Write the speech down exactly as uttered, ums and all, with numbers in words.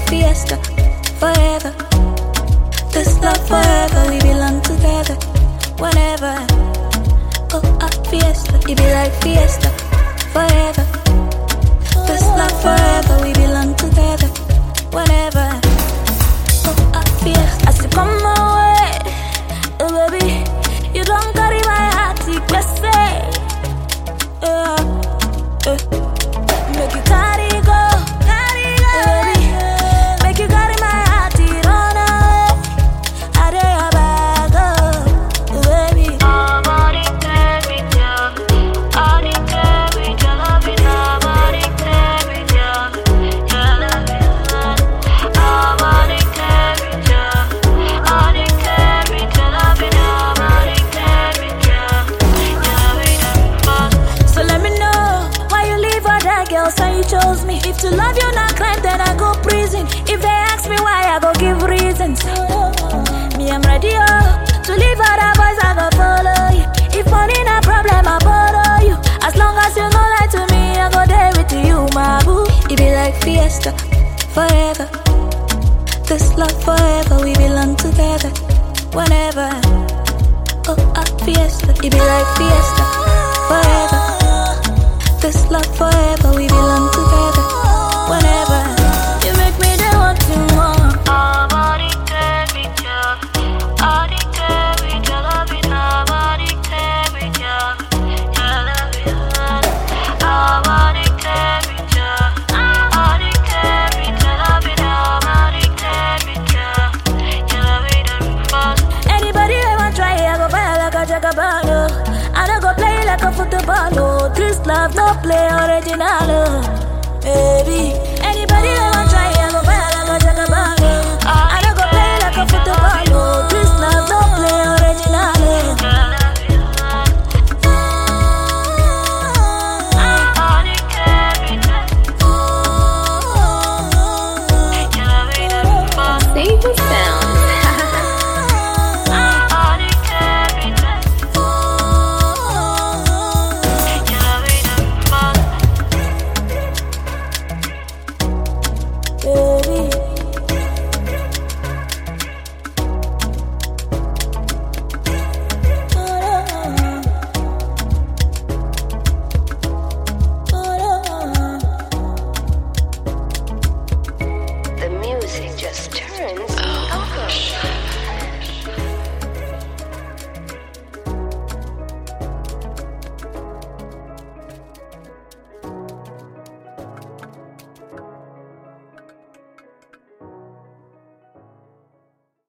fiesta, forever. This love forever, we belong together. Whenever, oh, a fiesta, it be like fiesta, forever. This love forever, we belong together. Whenever, oh, a fiesta. I say, come my way, oh baby, you don't carry my heart, you just say, yeah, yeah. Make you carry go, carry go, baby. Make you carry my heart, it run away. I dare your bag, oh, baby. I'm addicted with you, addicted with your loving. I'm addicted with you, your loving. I'm addicted with you, addicted with your loving. I'm addicted with you, your loving. So let me know why you leave other girls and you chose me. If to love you not crime, then I go prison. If they ask me why, I go give reasons. Me, I'm ready, oh, to leave other boys, I go follow you. If money not problem, I borrow you. As long as you no lie to me, I go there with you, my boo. It be like fiesta, forever. This love forever, we belong together. Whenever, oh, a fiesta. It be like fiesta, forever. This love forever, we belong together. Whenever, you make me the want you more. I'm addicted with you, addicted with your loving. I'm addicted with you, your loving. I'm addicted with you, addicted with your loving. I'm addicted with you, your loving. Anybody I want try, I go buy like a jagabalo. I don't go play like a football. Oh, this love no play original, oh. Baby.